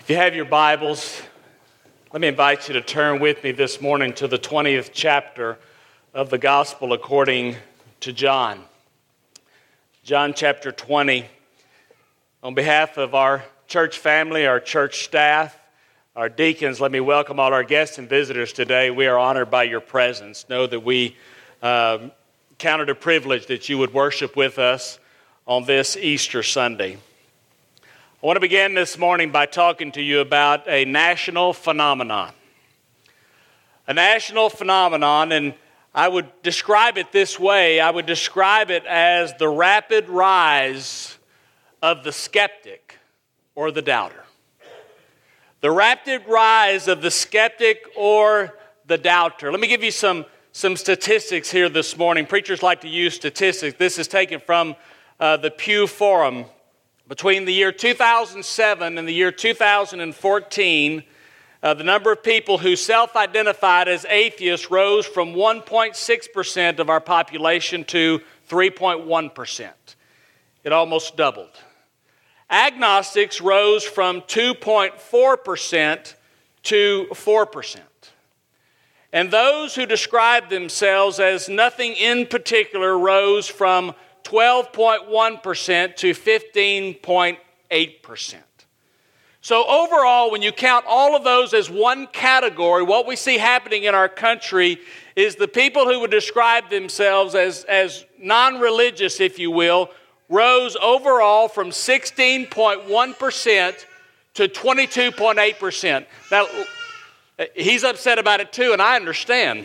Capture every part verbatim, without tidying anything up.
If you have your Bibles, let me invite you to turn with me this morning to the twentieth chapter of the Gospel according to John. John chapter twenty. On behalf of our church family, our church staff, our deacons, let me welcome all our guests and visitors today. We are honored by your presence. Know that we uh, count it a privilege that you would worship with us on this Easter Sunday. I want to begin this morning by talking to you about a national phenomenon. A national phenomenon, and I would describe it this way. I would describe it as the rapid rise of the skeptic or the doubter. The rapid rise of the skeptic or the doubter. Let me give you some, some statistics here this morning. Preachers like to use statistics. This is taken from uh, the Pew Forum. Between the year two thousand seven and the year two thousand fourteen, uh, the number of people who self-identified as atheists rose from one point six percent of our population to three point one percent. It almost doubled. Agnostics rose from two point four percent to four percent. And those who described themselves as nothing in particular rose from twelve point one percent to fifteen point eight percent. So overall, when you count all of those as one category, what we see happening in our country is the people who would describe themselves as, as non-religious, if you will, rose overall from sixteen point one percent to twenty-two point eight percent. Now, he's upset about it too, and I understand.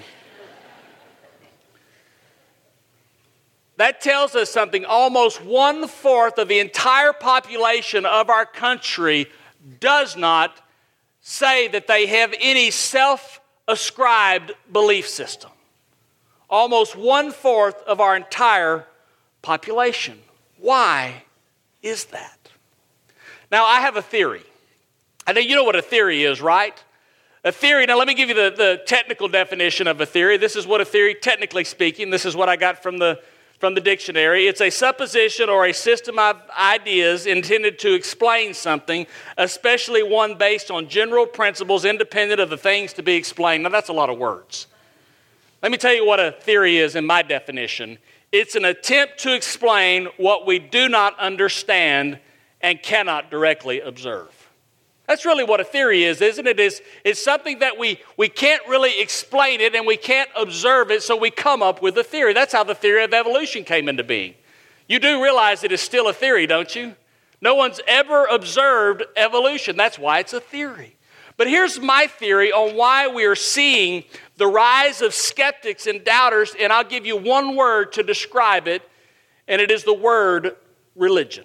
That tells us something. Almost one-fourth of the entire population of our country does not say that they have any self-ascribed belief system. Almost one-fourth of our entire population. Why is that? Now, I have a theory. I know you know what a theory is, right? A theory, now let me give you the, the technical definition of a theory. This is what a theory, technically speaking, this is what I got from the From the dictionary. It's a supposition or a system of ideas intended to explain something, especially one based on general principles independent of the things to be explained. Now, that's a lot of words. Let me tell you what a theory is in my definition. It's an attempt to explain what we do not understand and cannot directly observe. That's really what a theory is, isn't it? It's, it's something that we, we can't really explain it and we can't observe it, so we come up with a theory. That's how the theory of evolution came into being. You do realize it is still a theory, don't you? No one's ever observed evolution. That's why it's a theory. But here's my theory on why we are seeing the rise of skeptics and doubters, and I'll give you one word to describe it, and it is the word religion.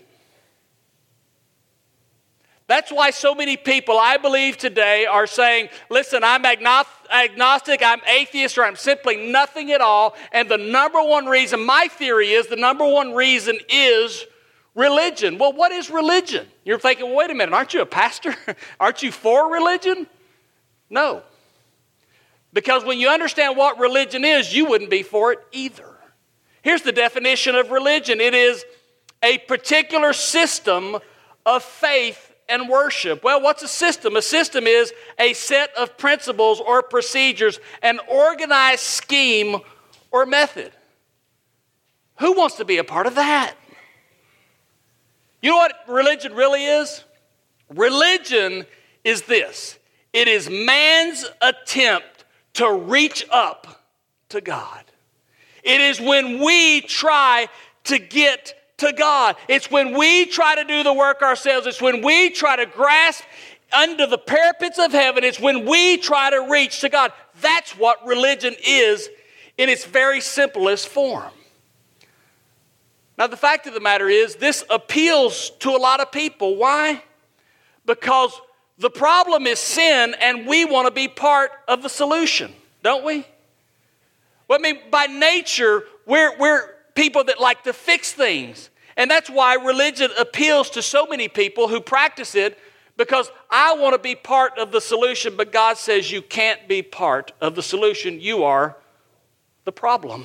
That's why so many people, I believe today, are saying, listen, I'm agnostic, I'm atheist, or I'm simply nothing at all. And the number one reason, my theory is, the number one reason is religion. Well, what is religion? You're thinking, well, wait a minute, aren't you a pastor? Aren't you for religion? No. Because when you understand what religion is, you wouldn't be for it either. Here's the definition of religion. It is a particular system of faith and worship. Well, what's a system? A system is a set of principles or procedures, an organized scheme or method. Who wants to be a part of that? You know what religion really is? Religion is this. It is man's attempt to reach up to God. It is when we try to get to God. It's when we try to do the work ourselves. It's when we try to grasp under the parapets of heaven. It's when we try to reach to God. That's what religion is in its very simplest form. Now, the fact of the matter is, this appeals to a lot of people. Why? Because the problem is sin, and we want to be part of the solution, don't we? Well, I mean, by nature, we're, we're people that like to fix things. And that's why religion appeals to so many people who practice it, because I want to be part of the solution, but God says you can't be part of the solution. You are the problem.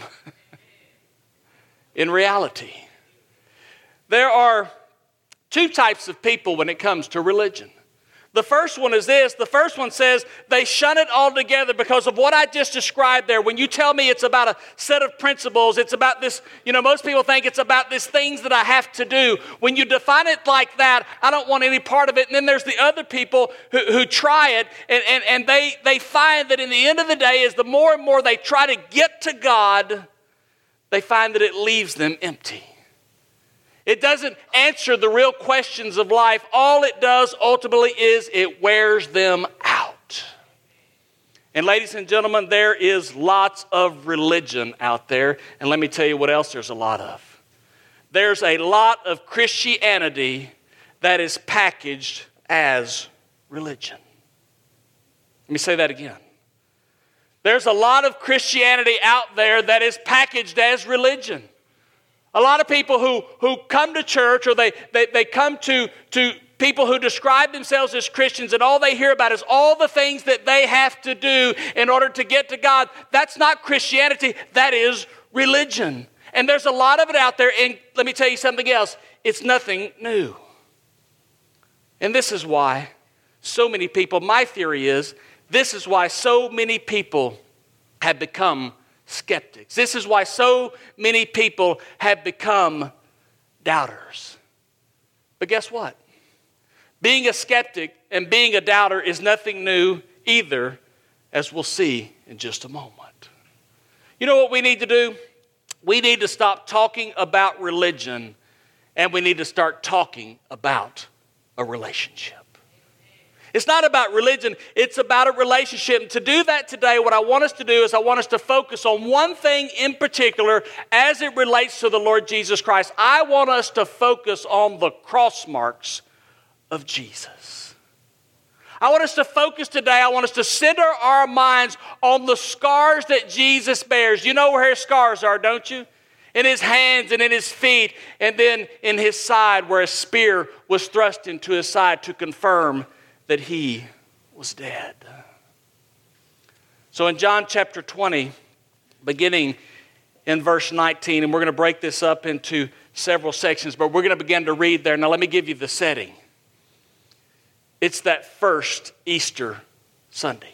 In reality, there are two types of people when it comes to religion. The first one is this. The first one says they shun it altogether because of what I just described there. When you tell me it's about a set of principles, it's about this, you know, most people think it's about these things that I have to do. When you define it like that, I don't want any part of it. And then there's the other people who, who try it, and, and, and they, they find that in the end of the day, as the more and more they try to get to God, they find that it leaves them empty. It doesn't answer the real questions of life. All it does ultimately is it wears them out. And ladies and gentlemen, there is lots of religion out there. And let me tell you what else there's a lot of. There's a lot of Christianity that is packaged as religion. Let me say that again. There's a lot of Christianity out there that is packaged as religion. A lot of people who, who come to church, or they, they, they come to, to people who describe themselves as Christians, and all they hear about is all the things that they have to do in order to get to God. That's not Christianity. That is religion. And there's a lot of it out there. And let me tell you something else. It's nothing new. And this is why so many people, my theory is, this is why so many people have become skeptics. This is why so many people have become doubters. But guess what? Being a skeptic and being a doubter is nothing new either, as we'll see in just a moment. You know what we need to do? We need to stop talking about religion, and we need to start talking about a relationship. It's not about religion, it's about a relationship. And to do that today, what I want us to do is I want us to focus on one thing in particular as it relates to the Lord Jesus Christ. I want us to focus on the cross marks of Jesus. I want us to focus today, I want us to center our minds on the scars that Jesus bears. You know where his scars are, don't you? In his hands and in his feet, and then in his side where a spear was thrust into his side to confirm that he was dead. So in John chapter twenty, beginning in verse nineteen, and we're going to break this up into several sections, but we're going to begin to read there. Now let me give you the setting. It's that first Easter Sunday.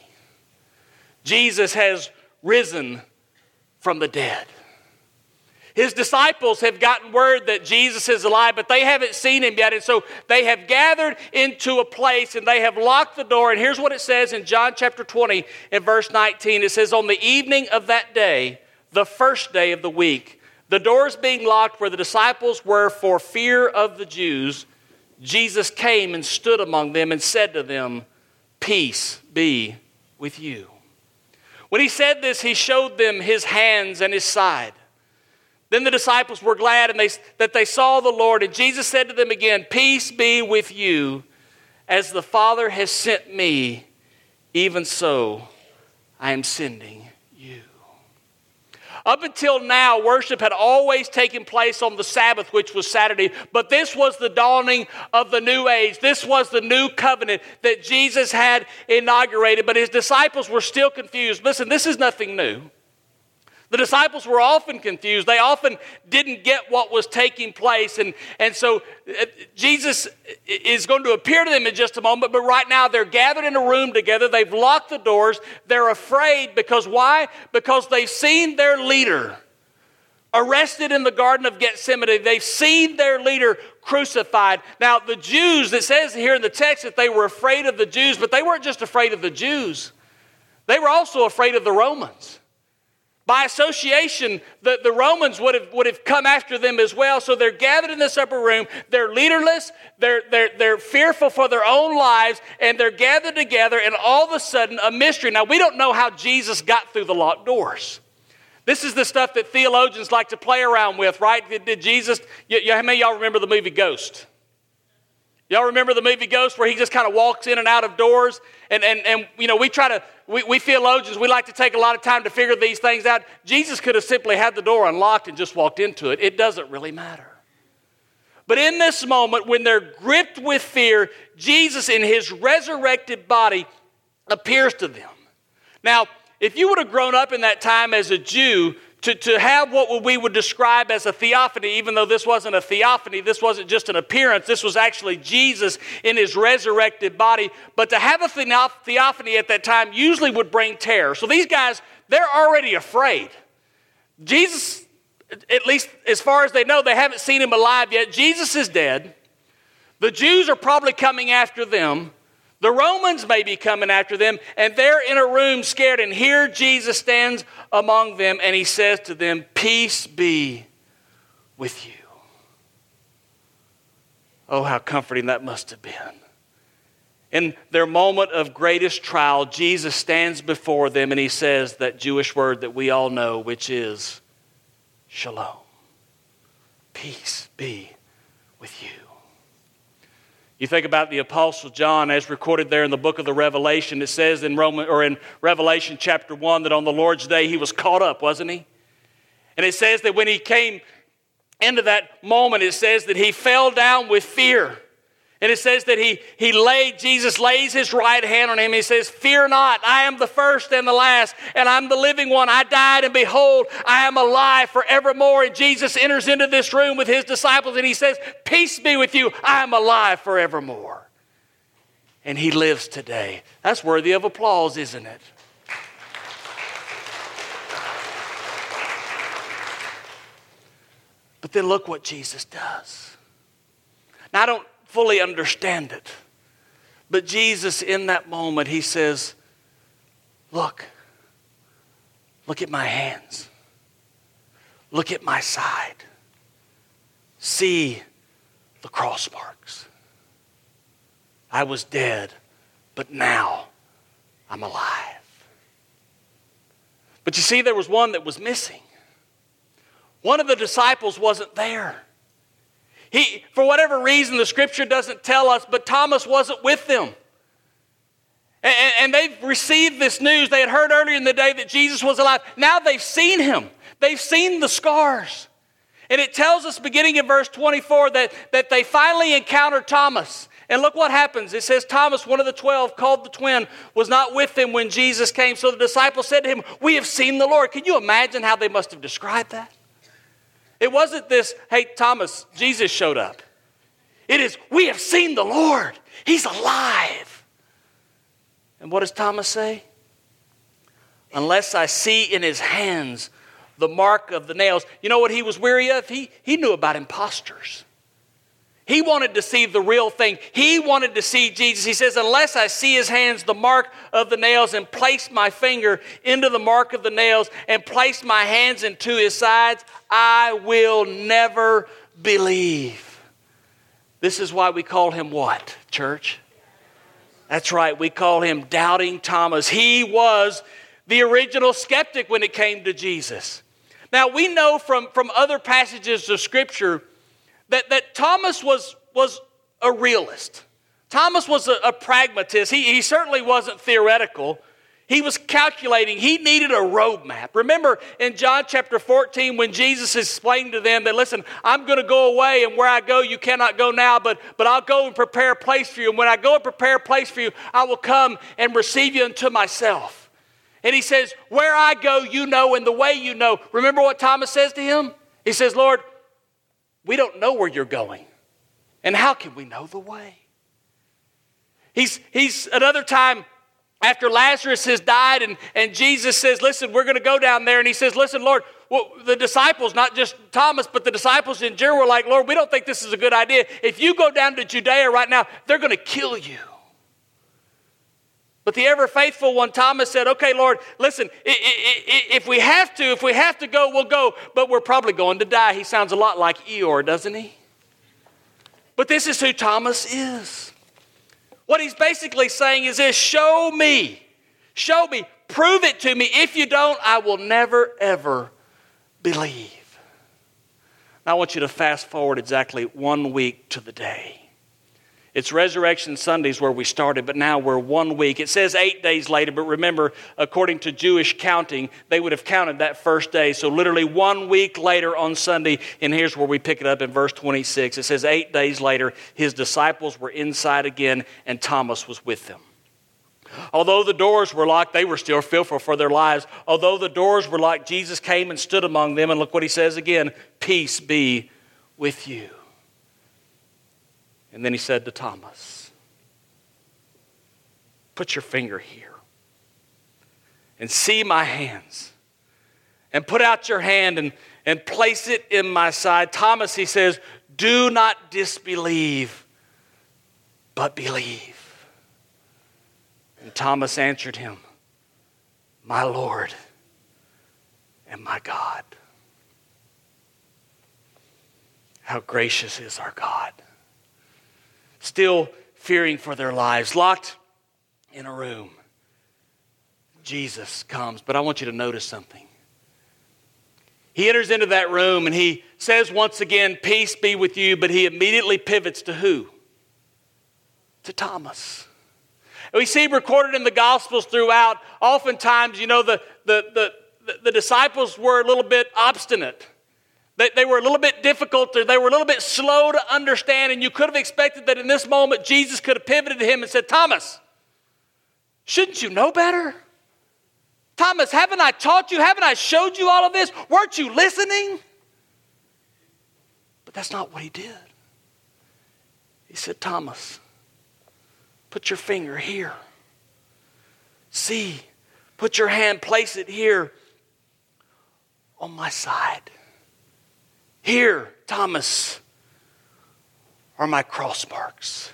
Jesus has risen from the dead. His disciples have gotten word that Jesus is alive, but they haven't seen him yet. And so they have gathered into a place and they have locked the door. And here's what it says in John chapter twenty and verse nineteen. It says, on the evening of that day, the first day of the week, the doors being locked where the disciples were for fear of the Jews, Jesus came and stood among them and said to them, peace be with you. When he said this, he showed them his hands and his side. Then the disciples were glad and they, that they saw the Lord. And Jesus said to them again, peace be with you. As the Father has sent me, even so I am sending you. Up until now, worship had always taken place on the Sabbath, which was Saturday. But this was the dawning of the new age. This was the new covenant that Jesus had inaugurated. But his disciples were still confused. Listen, this is nothing new. The disciples were often confused. They often didn't get what was taking place. And, and so uh, Jesus is going to appear to them in just a moment. But right now they're gathered in a room together. They've locked the doors. They're afraid because why? Because they've seen their leader arrested in the Garden of Gethsemane. They've seen their leader crucified. Now the Jews, it says here in the text that they were afraid of the Jews. But they weren't just afraid of the Jews. They were also afraid of the Romans. By association, the, the Romans would have, would have come after them as well. So they're gathered in this upper room. They're leaderless. They're, they're, they're fearful for their own lives. And they're gathered together. And all of a sudden, a mystery. Now, we don't know how Jesus got through the locked doors. This is the stuff that theologians like to play around with, right? Did, did Jesus, you, you, how many of y'all remember the movie Ghost? Y'all remember the movie Ghost where he just kind of walks in and out of doors? And, and, and you know, we try to, we, we theologians, we like to take a lot of time to figure these things out. Jesus could have simply had the door unlocked and just walked into it. It doesn't really matter. But in this moment, when they're gripped with fear, Jesus in his resurrected body appears to them. Now, if you would have grown up in that time as a Jew, to, to have what we would describe as a theophany, even though this wasn't a theophany, this wasn't just an appearance, this was actually Jesus in his resurrected body. But to have a theophany at that time usually would bring terror. So these guys, they're already afraid. Jesus, at least as far as they know, they haven't seen him alive yet. Jesus is dead. The Jews are probably coming after them. The Romans may be coming after them, and they're in a room scared, and here Jesus stands among them, and he says to them, "Peace be with you." Oh, how comforting that must have been. In their moment of greatest trial, Jesus stands before them, and he says that Jewish word that we all know, which is shalom. Peace be with you. You think about the Apostle John, as recorded there in the book of the Revelation. It says in Roman or in Revelation chapter one that on the Lord's day he was caught up, wasn't he? And it says that when he came into that moment, it says that he fell down with fear. And it says that he, he laid, Jesus lays his right hand on him. He says, "Fear not, I am the first and the last, and I'm the living one. I died, and behold, I am alive forevermore." And Jesus enters into this room with his disciples, and he says, "Peace be with you, I am alive forevermore." And he lives today. That's worthy of applause, isn't it? But then look what Jesus does. Now, I don't fully understand it. But Jesus, in that moment, he says, look, look at my hands. Look at my side. See the cross marks. I was dead, but now I'm alive. But you see, there was one that was missing. One of the disciples wasn't there. He, for whatever reason, the scripture doesn't tell us, but Thomas wasn't with them. And, and they've received this news. They had heard earlier in the day that Jesus was alive. Now they've seen him. They've seen the scars. And it tells us, beginning in verse twenty-four, that, that they finally encountered Thomas. And look what happens. It says, Thomas, one of the twelve, called the twin, was not with them when Jesus came. So the disciples said to him, "We have seen the Lord." Can you imagine how they must have described that? It wasn't this, "Hey, Thomas, Jesus showed up." It is, "We have seen the Lord. He's alive." And what does Thomas say? "Unless I see in his hands the mark of the nails." You know what he was weary of? He, he knew about imposters. He wanted to see the real thing. He wanted to see Jesus. He says, "Unless I see his hands, the mark of the nails, and place my finger into the mark of the nails, and place my hands into his sides, I will never believe." This is why we call him what, church? That's right, we call him Doubting Thomas. He was the original skeptic when it came to Jesus. Now, we know from, from other passages of Scripture That, that Thomas was, was a realist. Thomas was a, a pragmatist. He, he certainly wasn't theoretical. He was calculating. He needed a roadmap. Remember in John chapter fourteen when Jesus explained to them that, listen, I'm going to go away, and where I go you cannot go now, but, but I'll go and prepare a place for you. And when I go and prepare a place for you, I will come and receive you unto myself. And he says, where I go you know, and the way you know. Remember what Thomas says to him? He says, "Lord, we don't know where you're going. And how can we know the way?" He's, he's another time after Lazarus has died, and, and Jesus says, "Listen, we're going to go down there." And he says, "Listen, Lord," well, the disciples, not just Thomas, but the disciples in Jericho were like, "Lord, we don't think this is a good idea. If you go down to Judea right now, they're going to kill you." But the ever-faithful one, Thomas, said, "Okay, Lord, listen, if we have to, if we have to go, we'll go, but we're probably going to die." He sounds a lot like Eeyore, doesn't he? But this is who Thomas is. What he's basically saying is this: show me, show me, prove it to me. If you don't, I will never, ever believe. Now I want you to fast forward exactly one week to the day. It's Resurrection Sundays where we started, but now we're one week. It says eight days later, but remember, according to Jewish counting, they would have counted that first day. So literally one week later on Sunday, and here's where we pick it up in verse twenty-six. It says eight days later, his disciples were inside again, and Thomas was with them. Although the doors were locked, they were still fearful for their lives. Although the doors were locked, Jesus came and stood among them. And look what he says again, peace be with you. And then he said to Thomas, put your finger here and see my hands. And put out your hand and, and place it in my side. Thomas, he says, do not disbelieve, but believe. And Thomas answered him, my Lord and my God. How gracious is our God. Still fearing for their lives, locked in a room. Jesus comes, but I want you to notice something. He enters into that room and he says once again, peace be with you, but he immediately pivots to who? To Thomas. And we see recorded in the Gospels throughout, oftentimes, you know, the, the, the, the disciples were a little bit obstinate. They, they were a little bit difficult, they were a little bit slow to understand, and you could have expected that in this moment Jesus could have pivoted to him and said, Thomas, shouldn't you know better? Thomas, haven't I taught you? Haven't I showed you all of this? Weren't you listening? But that's not what he did. He said, Thomas, put your finger here. See, put your hand, place it here on my side. Here, Thomas, are my cross marks.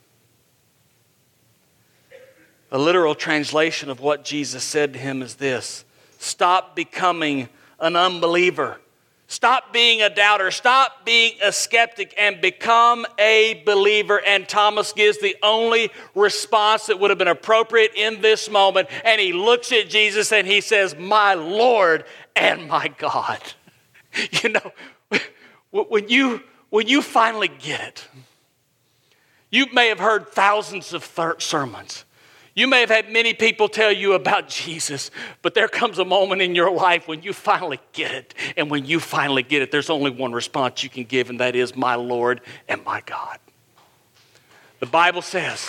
A literal translation of what Jesus said to him is this: stop becoming an unbeliever. Stop being a doubter. Stop being a skeptic and become a believer. And Thomas gives the only response that would have been appropriate in this moment. And he looks at Jesus and he says, my Lord and my God. You know, when you, when you finally get it, you may have heard thousands of thir- sermons. You may have had many people tell you about Jesus, but there comes a moment in your life when you finally get it. And when you finally get it, there's only one response you can give, and that is, my Lord and my God. The Bible says,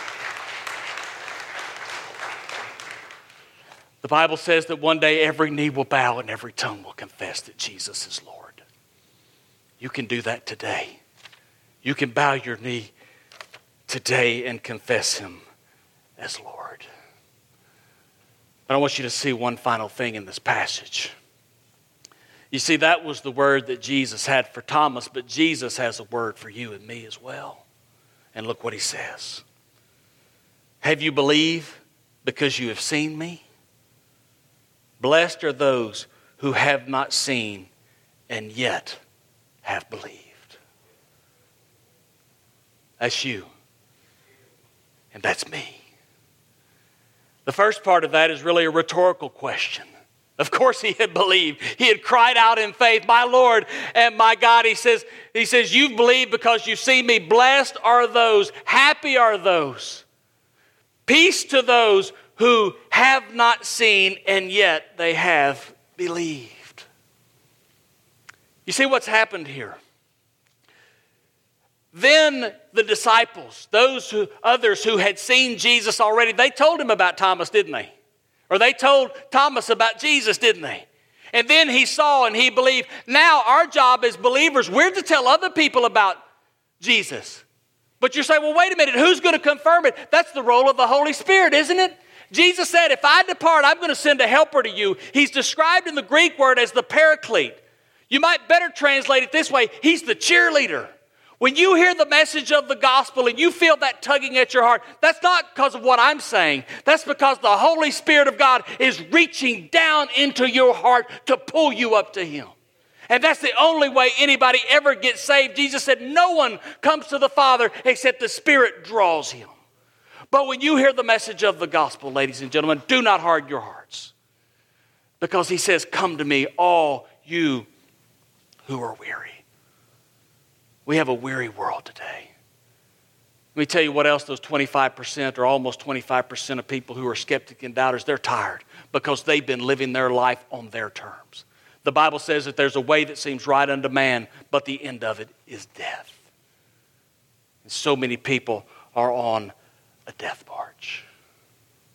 the Bible says that one day every knee will bow and every tongue will confess that Jesus is Lord. You can do that today. You can bow your knee today and confess him as Lord. But I want you to see one final thing in this passage. You see, that was the word that Jesus had for Thomas, but Jesus has a word for you and me as well. And look what he says. Have you believed because you have seen me? Blessed are those who have not seen and yet have believed. That's you. And that's me. The first part of that is really a rhetorical question. Of course he had believed. He had cried out in faith, my Lord and my God. He says, he says, you've believed because you've seen me. Blessed are those, happy are those. Peace to those who have not seen and yet they have believed. You see what's happened here? Then the disciples, those who, others who had seen Jesus already, they told him about Thomas, didn't they? Or they told Thomas about Jesus, didn't they? And then he saw and he believed. Now our job as believers, we're to tell other people about Jesus. But you're saying, well, wait a minute, who's going to confirm it? That's the role of the Holy Spirit, isn't it? Jesus said, if I depart, I'm going to send a helper to you. He's described in the Greek word as the paraclete. You might better translate it this way. He's the cheerleader. When you hear the message of the gospel and you feel that tugging at your heart, that's not because of what I'm saying. That's because the Holy Spirit of God is reaching down into your heart to pull you up to him. And that's the only way anybody ever gets saved. Jesus said no one comes to the Father except the Spirit draws him. But when you hear the message of the gospel, ladies and gentlemen, do not harden your hearts. Because he says, come to me, all you who are weary. We have a weary world today. Let me tell you what else those twenty-five percent or almost twenty-five percent of people who are skeptics and doubters, they're tired because they've been living their life on their terms. The Bible says that there's a way that seems right unto man, but the end of it is death. And so many people are on a death march.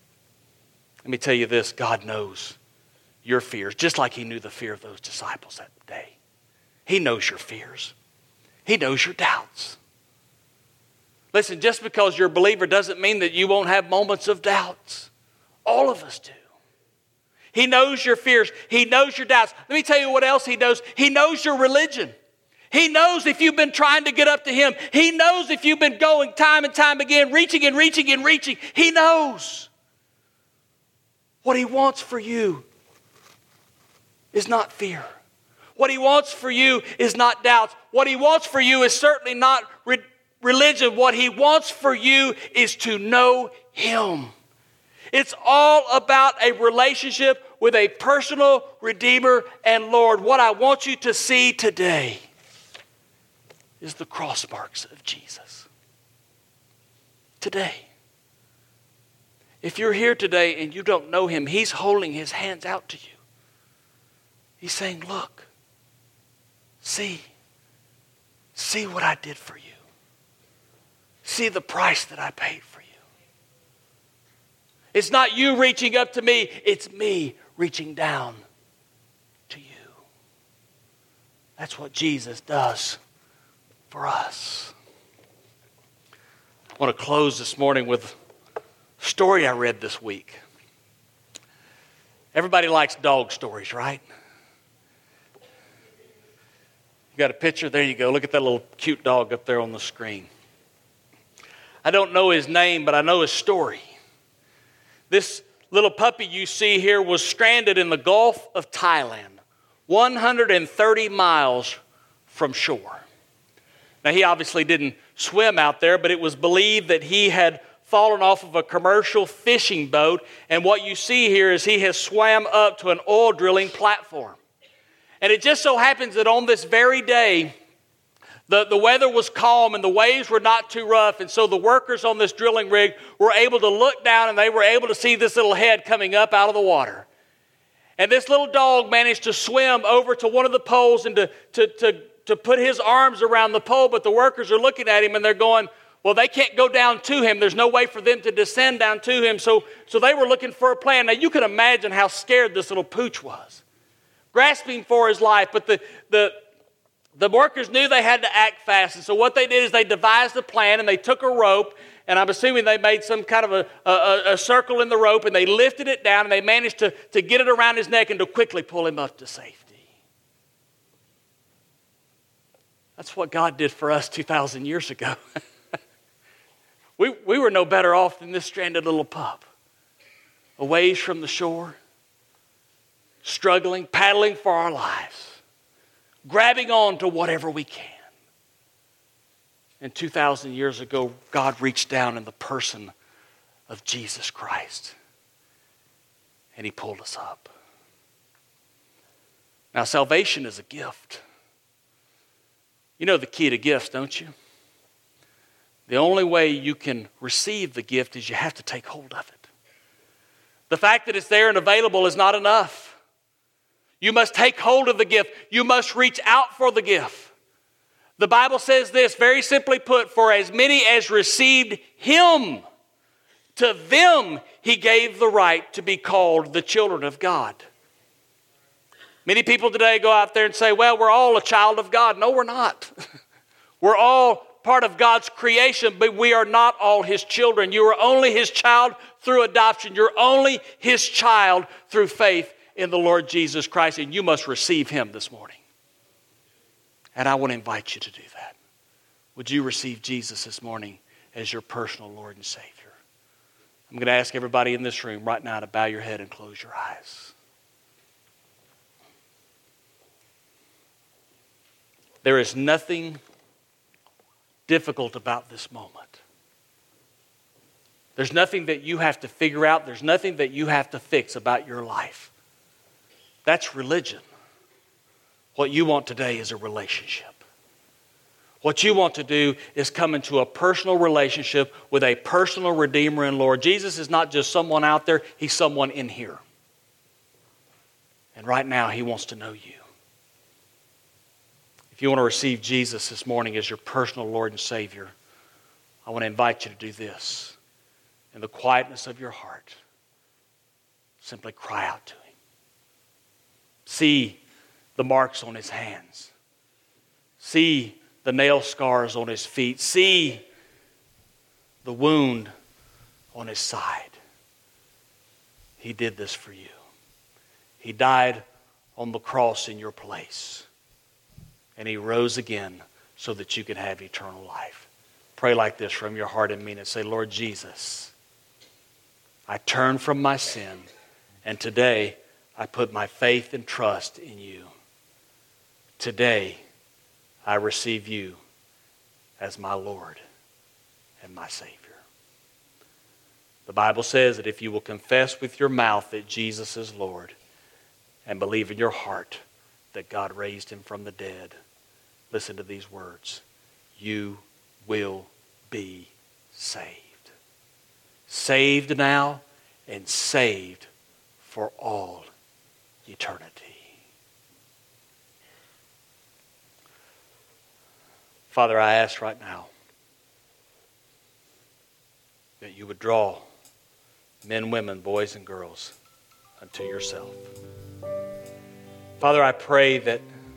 Let me tell you this, God knows your fears, just like he knew the fear of those disciples that day. He knows your fears. He knows your doubts. Listen, just because you're a believer doesn't mean that you won't have moments of doubts. All of us do. He knows your fears. He knows your doubts. Let me tell you what else he knows. He knows your religion. He knows if you've been trying to get up to him. He knows if you've been going time and time again, reaching and reaching and reaching. He knows. What he wants for you is not fear. What he wants for you is not doubts. What he wants for you is certainly not re- religion. What he wants for you is to know him. It's all about a relationship with a personal Redeemer and Lord. What I want you to see today is the cross marks of Jesus. Today. If you're here today and you don't know him, he's holding his hands out to you. He's saying, look, see, see what I did for you. See the price that I paid for you. It's not you reaching up to me, it's me reaching down to you. That's what Jesus does for us. I want to close this morning with a story I read this week. Everybody likes dog stories, right? You got a picture? There you go. Look at that little cute dog up there on the screen. I don't know his name, but I know his story. This little puppy you see here was stranded in the Gulf of Thailand, one hundred thirty miles from shore. Now, he obviously didn't swim out there, but it was believed that he had fallen off of a commercial fishing boat, and what you see here is he has swam up to an oil drilling platform. And it just so happens that on this very day, the, the weather was calm and the waves were not too rough, and so the workers on this drilling rig were able to look down and they were able to see this little head coming up out of the water. And this little dog managed to swim over to one of the poles and to, to, to, to put his arms around the pole, but the workers are looking at him and they're going, well, they can't go down to him. There's no way for them to descend down to him. So, so they were looking for a plan. Now, you can imagine how scared this little pooch was, grasping for his life. But the, the, the workers knew they had to act fast. And so what they did is they devised a plan, and they took a rope, and I'm assuming they made some kind of a, a, a circle in the rope, and they lifted it down, and they managed to, to get it around his neck and to quickly pull him up to safety. That's what God did for us two thousand years ago. we, we were no better off than this stranded little pup, a ways from the shore, struggling, paddling for our lives, grabbing on to whatever we can. And two thousand years ago, God reached down in the person of Jesus Christ, and he pulled us up. Now, salvation is a gift. You know the key to gifts, don't you? The only way you can receive the gift is you have to take hold of it. The fact that it's there and available is not enough. You must take hold of the gift. You must reach out for the gift. The Bible says this, very simply put, for as many as received him, to them he gave the right to be called the children of God. Many people today go out there and say, well, we're all a child of God. No, we're not. We're all part of God's creation, but we are not all his children. You are only his child through adoption. You're only his child through faith in the Lord Jesus Christ, and you must receive him this morning. And I want to invite you to do that. Would you receive Jesus this morning as your personal Lord and Savior? I'm going to ask everybody in this room right now to bow your head and close your eyes. There is nothing difficult about this moment. There's nothing that you have to figure out. There's nothing that you have to fix about your life. That's religion. What you want today is a relationship. What you want to do is come into a personal relationship with a personal Redeemer and Lord. Jesus is not just someone out there. He's someone in here. And right now, he wants to know you. If you want to receive Jesus this morning as your personal Lord and Savior, I want to invite you to do this in the quietness of your heart. simply cry out to him. See the marks on his hands. See the nail scars on his feet. See the wound on his side. He did this for you. He died on the cross in your place. And he rose again so that you can have eternal life. Pray like this from your heart and mean it. Say, Lord Jesus, I turn from my sin, and today I put my faith and trust in you. Today I receive you as my Lord and my Savior. The Bible says that if you will confess with your mouth that Jesus is Lord and believe in your heart that God raised him from the dead, listen to these words, you will be saved. Saved now and saved for all eternity. Father, I ask right now that you would draw men, women, boys, and girls unto yourself. Father, I pray that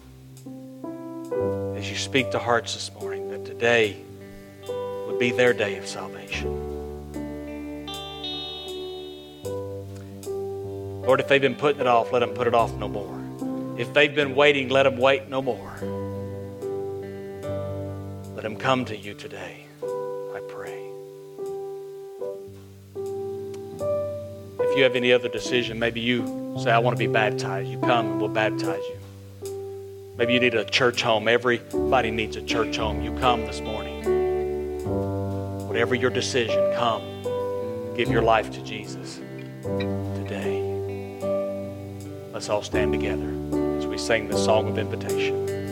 as you speak to hearts this morning, that today would be their day of salvation. Lord, if they've been putting it off, let them put it off no more. If they've been waiting, let them wait no more. Let them come to you today, I pray. If you have any other decision, maybe you say, I want to be baptized. You come and we'll baptize you. Maybe you need a church home. Everybody needs a church home. You come this morning. Whatever your decision, come. Give your life to Jesus today. Let's all stand together as we sing this song of invitation.